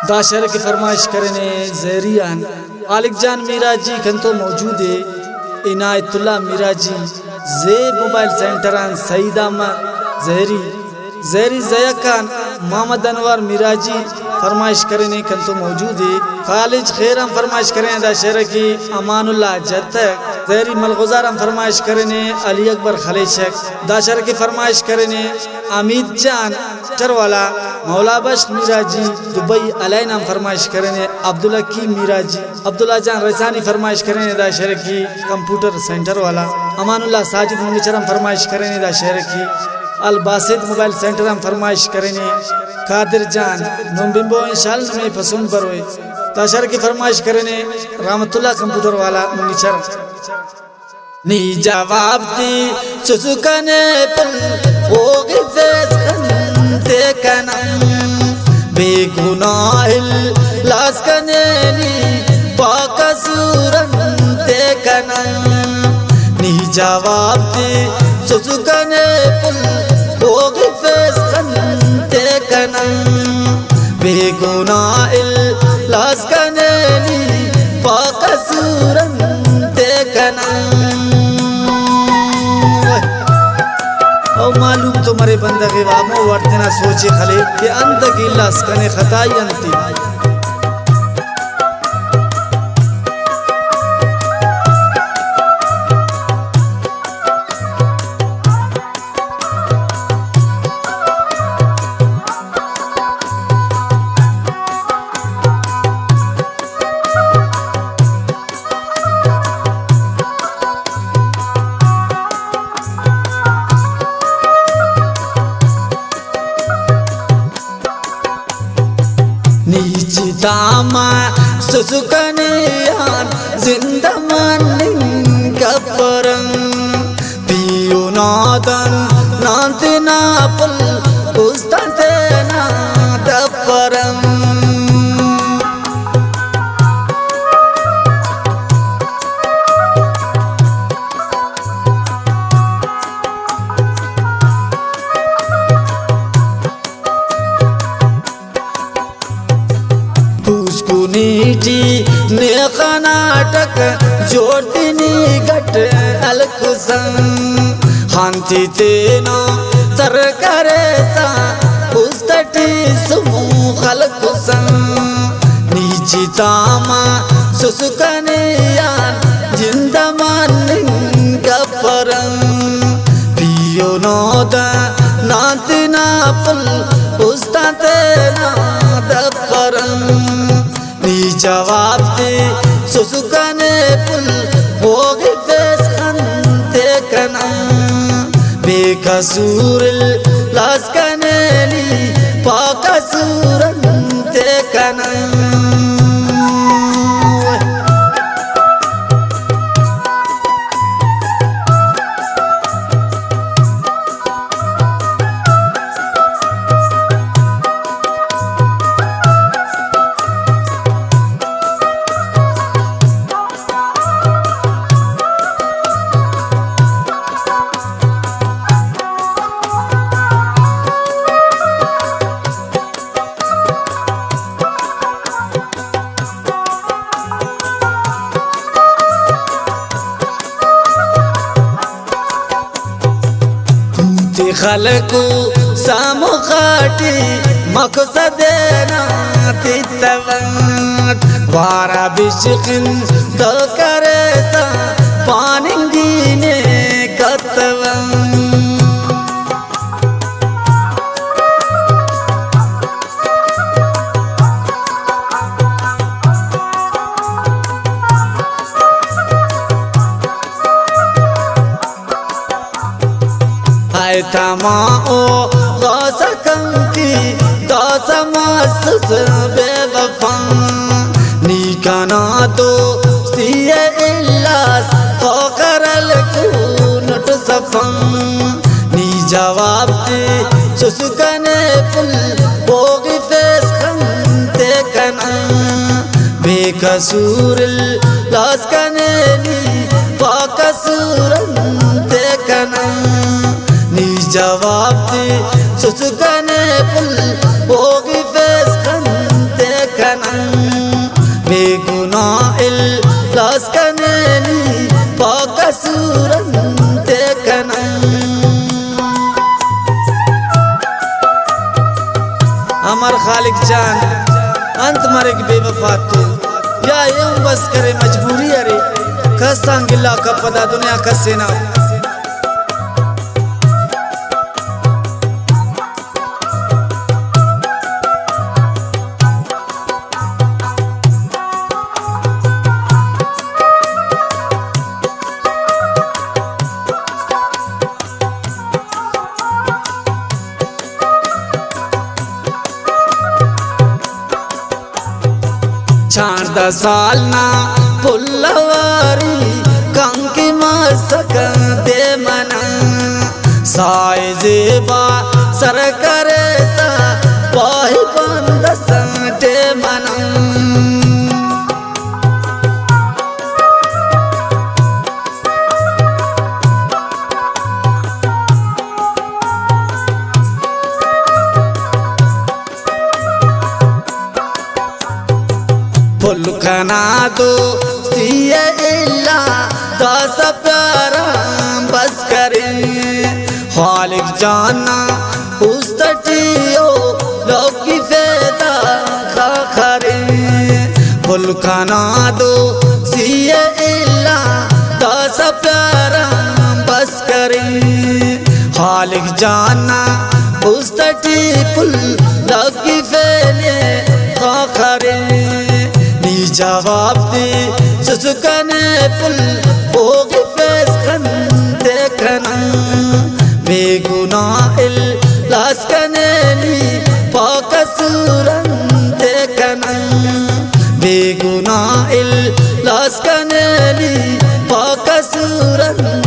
दाशर की फरमाइश करने जहरियान आलिक जान मीरा जी खंतो मौजूद है इनायतुल्लाह मीरा जी जेब मोबाइल सेंटरान सईद अहमद जहरी जहरी जयाकान मोहम्मद अनवर मीरा जी फरमाइश करने खंतो मौजूद है खालिज खैरम फरमाइश करें दाशर की अमानुल्लाह जत्तक जहरी मलगुजारम फरमाइश करने अली अकबर खलेशक दाशर की फरमाइश करने अमीद जान चरवाला मौला बख्श मीरा जी दुबई अलैन हम फरमाइश करने अब्दुल्ला की मीरा जी अब्दुल्ला जान रसानी फरमाइश करने दाशर की कंप्यूटर सेंटर वाला अमानुल्लाह साजिद मुनिचरम फरमाइश करने दाशर की अल बासित मोबाइल सेंटर हम फरमाइश करने कादिर जान नोम्बिम्बो इंशाल्लाह में पसंद बरोए दाशर की फरमाइश करने रहमतुल्लाह कंप्यूटर वाला मुनिचर नी जवाब दी सुसुकने पल हो गिफे कनम बेगुनाह लास कने नी पाकसूरन ते कनम नी जवाब दी सुसुकने पल हो गिफे ते कनम बेगुनाह लास कने नी पाकसूरन ते कनम मालूम तुम्हारे बंदगे वामो वर्तना सोचे खले कि अंत गिल्ला स्कने खताई अंती दामा सुसुकने यान जिंदा मानिंग कपरं पियो नादन नांतिना पुल उस्ताते ना दपरं नीटी ने कर्नाटक जोड़ती गट अलकुसं हांती तेनो तर करे सा उस्तटी सुमु खलकुसं नीची तामा सुसुकने यान जिंदा मानिंग कपरं पियो नोदा नांतिना पुल उस्ताते ना दपरं जवाब दे सुसुकने पुल होगी फेस खंते कनम बेकसूर लास कने ली पाकसूरन ते कनम खलकु सामो खाटी मकसद ना तितवत वारा बिशकिन तो करे सा पानिंगी ने कतवन तमा ओ गौसकं की गौसमा सुस बेवफा निकाना तो सिए इल्लास खोकरल कुनट सफं नी जवाब दे सुसुकने पुल होगी फेस खंते कना बेकसूर लास कने ली पाकसूरन ते कना जवाब दे सुसुकने पुल होगी फेस खंते लास कनेली पाकसूरन देखना अमर खालिक जान अंत मरे की बेवफा तू या यूं बस करे मजबूरी अरे कसांगिल्ला का पदा दुनिया का सेना चांद साल ना पुल्लवारी कंकी मसक दे मना साए जेबा सर करे सा पाही बंद संटे मना फुलखना दो सिया इल्ला दस प्यारा बस करे खालिक जाना उस तटियो लोग की फेदा खरे फुलखना दो सिया इल्ला दस प्यारा बस करे खालिक जाना उस तटी पुल लोग की फेले खरे जवाब दे सुसुकने पुल होगी फेस खन देखना बेगुनाह लास कनेली पाकसूरन देखना बेगुनाह लास कनेली पाकसूरन